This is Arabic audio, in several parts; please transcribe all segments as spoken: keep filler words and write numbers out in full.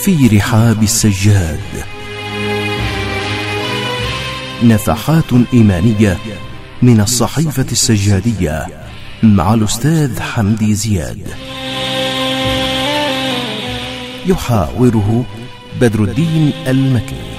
في رحاب السجاد، نفحات إيمانية من الصحيفة السجادية مع الأستاذ حمدي زياد، يحاوره بدر الدين المكي.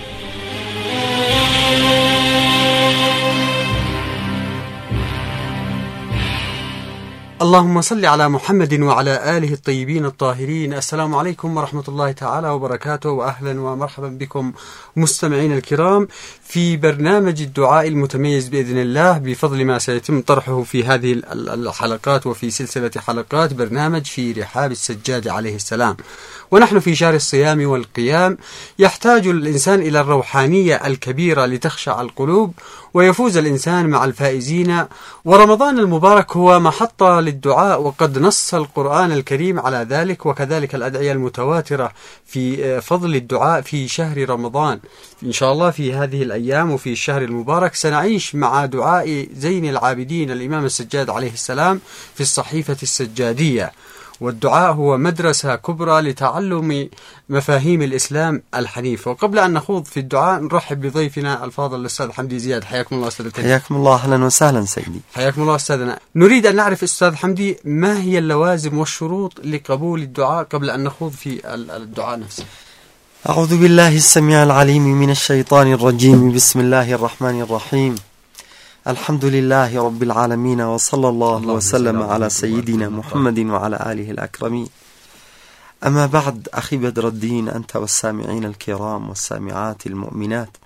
اللهم صل على محمد وعلى آله الطيبين الطاهرين. السلام عليكم ورحمة الله تعالى وبركاته، وأهلا ومرحبا بكم مستمعين الكرام في برنامج الدعاء المتميز بإذن الله، بفضل ما سيتم طرحه في هذه الحلقات وفي سلسلة حلقات برنامج في رحاب السجاد عليه السلام. ونحن في شهر الصيام والقيام، يحتاج الإنسان إلى الروحانية الكبيرة لتخشع القلوب ويفوز الإنسان مع الفائزين. ورمضان المبارك هو محطة للدعاء، وقد نص القرآن الكريم على ذلك، وكذلك الأدعية المتواترة في فضل الدعاء في شهر رمضان. إن شاء الله في هذه الأيام وفي الشهر المبارك سنعيش مع دعاء زين العابدين الإمام السجاد عليه السلام في الصحيفة السجادية. والدعاء هو مدرسة كبرى لتعلم مفاهيم الإسلام الحنيف. وقبل أن نخوض في الدعاء نرحب بضيفنا الفاضل الأستاذ حمدي زياد. حياكم الله أستاذ. حياكم الله، أهلا وسهلا سيدي. حياكم الله أستاذنا. نريد أن نعرف أستاذ حمدي، ما هي اللوازم والشروط لقبول الدعاء قبل أن نخوض في الدعاء نفسه؟ أعوذ بالله السميع العليم من الشيطان الرجيم. بسم الله الرحمن الرحيم. الحمد لله رب العالمين، وصلى الله, الله وسلم على سيدنا محمد وعلى آله الأكرمين. أما بعد، أخي بدر الدين، أنت والسامعين الكرام والسامعات المؤمنات،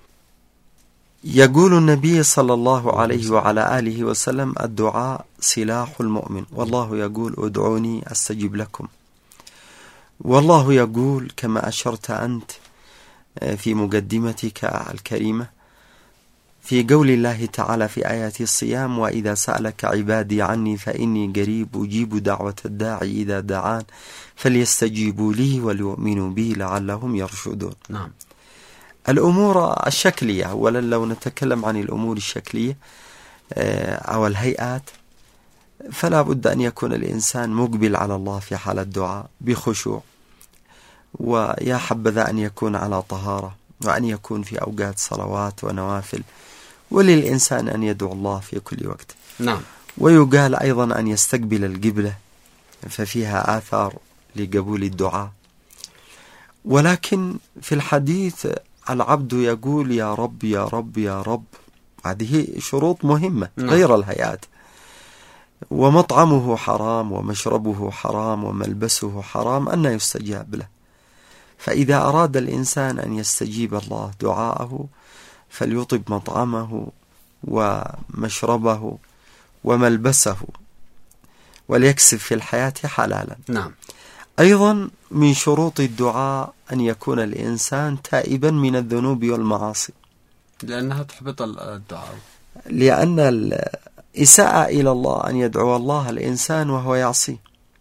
يقول النبي صلى الله عليه وعلى آله وسلم: الدعاء سلاح المؤمن، والله يقول: ادعوني أستجب لكم. والله يقول كما أشرت أنت في مقدمتك الكريمة في قول الله تعالى في آيات الصيام: وإذا سألك عبادي عني فإني قريب أجيب دعوة الداعي إذا دعان فليستجيبوا لي وليؤمنوا بي لعلهم يرشدون. نعم. الأمور الشكلية، أولا لو نتكلم عن الأمور الشكلية أو الهيئات، فلا بد أن يكون الإنسان مقبل على الله في حال الدعاء بخشوع، ويا حبذا أن يكون على طهارة، وأن يكون في أوقات صلوات ونوافل، وللإنسان أن يدعو الله في كل وقت. نعم. ويقال أيضا أن يستقبل القبلة، ففيها آثار لقبول الدعاء. ولكن في الحديث العبد يقول: يا رب يا رب يا رب. هذه شروط مهمة. نعم. غير الهيئات. ومطعمه حرام ومشربه حرام وملبسه حرام، أن يستجاب له. فإذا أراد الإنسان أن يستجيب الله دعاءه فليطب مطعمه ومشربه وملبسه، وليكسب في الحياة حلالا. نعم. أيضا من شروط الدعاء أن يكون الإنسان تائبا من الذنوب والمعاصي، لأنها تحبط الدعاء، لأن الإساءة إلى الله أن يدعو الله الإنسان وهو يعصي.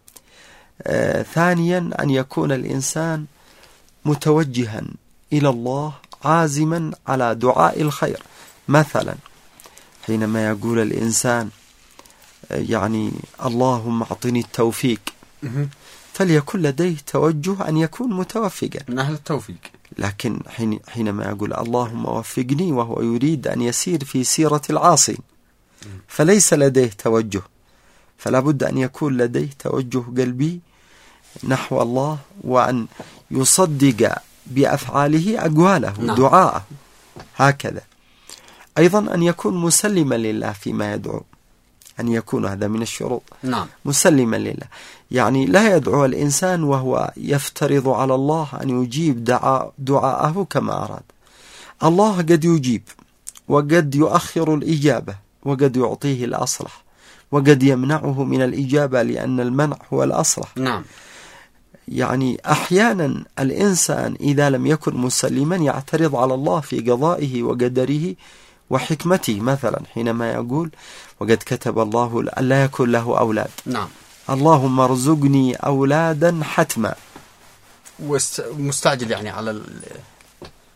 آه ثانيا أن يكون الإنسان متوجها إلى الله عازما على دعاء الخير. مثلا حينما يقول الإنسان يعني اللهم أعطني التوفيق، فليكن لديه توجه أن يكون متوفقا من أهل التوفيق. لكن حين حينما يقول اللهم وفقني وهو يريد أن يسير في سيرة العاصي فليس لديه توجه، فلا بد أن يكون لديه توجه قلبي نحو الله، وأن يصدق بأفعاله أقواله. نعم. دعاءه هكذا. أيضا أن يكون مسلما لله فيما يدعو، أن يكون هذا من الشروط. نعم. مسلما لله، يعني لا يدعو الإنسان وهو يفترض على الله أن يجيب دعاء دعاءه كما أراد. الله قد يجيب، وقد يؤخر الإجابة، وقد يعطيه الأصلح، وقد يمنعه من الإجابة لأن المنع هو الأصلح. نعم. يعني أحيانا الإنسان إذا لم يكن مسلما يعترض على الله في قضائه وقدره وحكمته. مثلا حينما يقول وقد كتب الله أن لا يكون له أولاد. نعم. اللهم ارزقني أولادا حتما. مستعجل يعني على ال...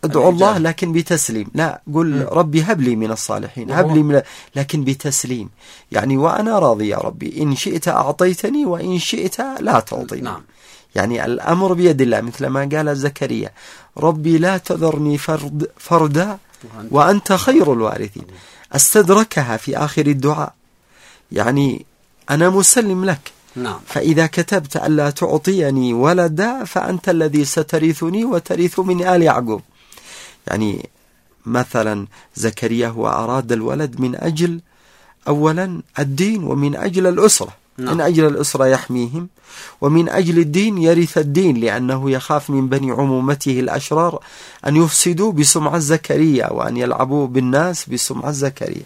ادعو الله لكن بتسليم، لا قل م. ربي هب لي من الصالحين، هب لي من لكن بتسليم، يعني وأنا راضي يا ربي، إن شئت أعطيتني وإن شئت لا تعطيني. نعم. يعني الأمر بيد الله، مثل ما قال زكريا ربي لا تذرني فرد فردا وأنت خير الوارثين. استدركها في آخر الدعاء، يعني أنا مسلم لك. نعم. فإذا كتبت ألا تعطيني ولدا فأنت الذي سترثني وترث من آل يعقوب. يعني مثلا زكريا هو أراد الولد من أجل أولا الدين ومن أجل الأسرة. نعم. من أجل الأسرة يحميهم، ومن أجل الدين يرث الدين، لأنه يخاف من بني عمومته الأشرار أن يفسدوا بسمعة زكريا وأن يلعبوا بالناس بسمعة زكريا.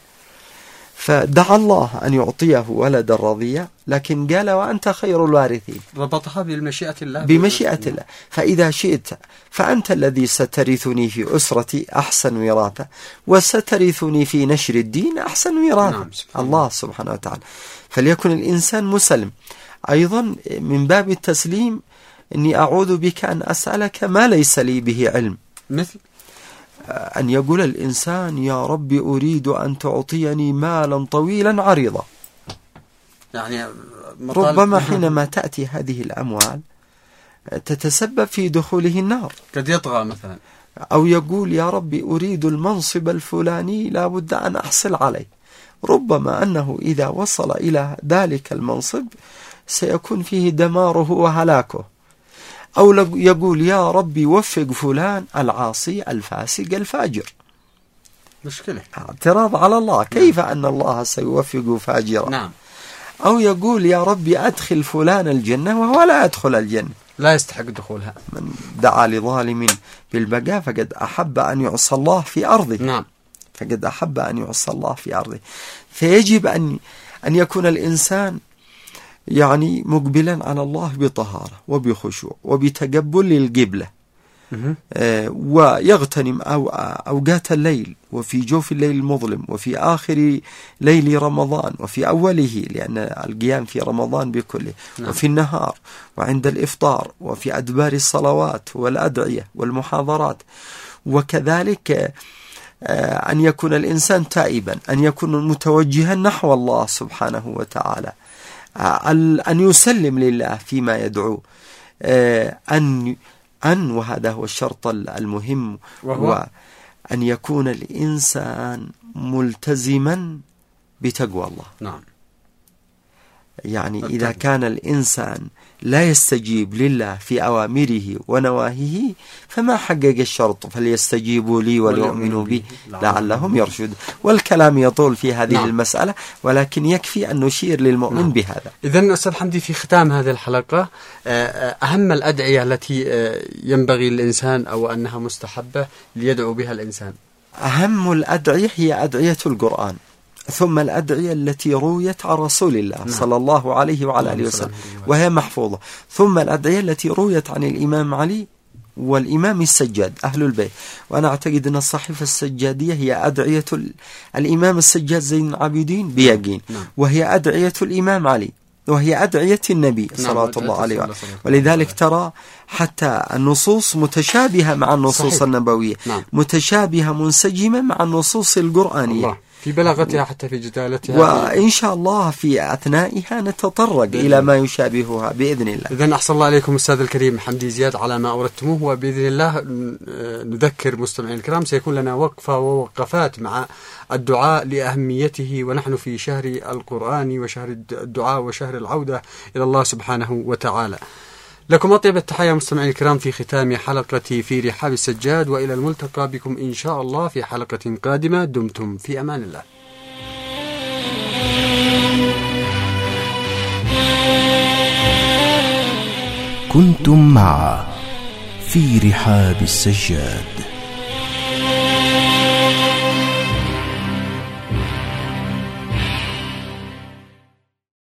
فدعا الله أن يعطيه ولدا رضيا، لكن قال وأنت خير الوارثين، ربطها بمشيئة الله. بمشيئة الله. فإذا شئت فأنت الذي سترثني في أسرتي أحسن وراثة، وسترثني في نشر الدين أحسن وراثة. نعم. سبحانه. الله سبحانه وتعالى. فليكن الإنسان مسلم. أيضا من باب التسليم إني أعوذ بك أن أسألك ما ليس لي به علم، مثل أن يقول الإنسان يا ربي أريد أن تعطيني مالا طويلا عريضا. يعني ربما حينما تأتي هذه الأموال تتسبب في دخوله النار، قد يطغى مثلا. أو يقول يا ربي أريد المنصب الفلاني لا بد أن أحصل عليه، ربما أنه إذا وصل إلى ذلك المنصب سيكون فيه دماره وهلاكه. أو يقول يا ربي وفق فلان العاصي الفاسق الفاجر. مشكلة، اعتراض على الله، كيف أن الله سيوفق فاجرا؟ نعم. أو يقول يا ربي أدخل فلان الجنة وهو لا يدخل الجنة، لا يستحق دخولها. من دعا لظالم بالبقاء فقد أحب أن يعصى الله في أرضه. نعم. فقد أحب أن يعصى الله في أرضه. فيجب أن أن يكون الإنسان يعني مقبلا على الله بطهارة وبخشوع وبتقبل للقبلة، آه ويغتنم أو أوقات الليل، وفي جوف الليل المظلم، وفي آخر ليل رمضان، وفي أوله لأن القيام في رمضان بكله. نعم. وفي النهار، وعند الإفطار، وفي أدبار الصلوات والأدعية والمحاضرات. وكذلك آه أن يكون الإنسان تائبا، أن يكون متوجها نحو الله سبحانه وتعالى، أن يسلم لله فيما يدعو، أن أن وهذا هو الشرط المهم، وهو أن يكون الإنسان ملتزما بتقوى الله. نعم. يعني إذا كان الإنسان لا يستجيب لله في أوامره ونواهيه فما حقق الشرط، فليستجيبوا لي وليؤمنوا بي لعلهم يرشدون. والكلام يطول في هذه نعم. المسألة، ولكن يكفي أن نشير للمؤمن نعم. بهذا. إذن أستاذ حمدي، في ختام هذه الحلقة أهم الأدعية التي ينبغي الإنسان أو أنها مستحبة ليدعو بها الإنسان. أهم الأدعية هي أدعية القرآن، ثم الأدعية التي رويت عن رسول الله نعم. صلى الله عليه وعلى آله وسلم وهي محفوظة، ثم الأدعية التي رويت عن الإمام علي والإمام السجاد أهل البيت. وأنا أعتقد أن الصحيفة السجادية هي أدعية الإمام السجاد زين العابدين بيقين نعم. وهي أدعية الإمام علي، وهي أدعية النبي نعم. صلى الله عليه وسلم. ولذلك ترى حتى النصوص متشابهة مع النصوص صحيح. النبوية نعم. متشابهة منسجمة مع النصوص القرآنية الله. في بلاغتها حتى في جدالتها، وإن شاء الله في أثنائها نتطرق إلى ما يشابهها بإذن الله. إذن أحسن الله عليكم أستاذ الكريم حمدي زياد على ما أوردتموه، وبإذن الله نذكر مستمعين الكرام سيكون لنا وقفة ووقفات مع الدعاء لأهميته، ونحن في شهر القرآن وشهر الدعاء وشهر العودة إلى الله سبحانه وتعالى. لكم أطيب التحية مستمعين الكرام في ختام حلقتي في رحاب السجاد، وإلى الملتقى بكم إن شاء الله في حلقة قادمة. دمتم في أمان الله. كنتم مع في رحاب السجاد.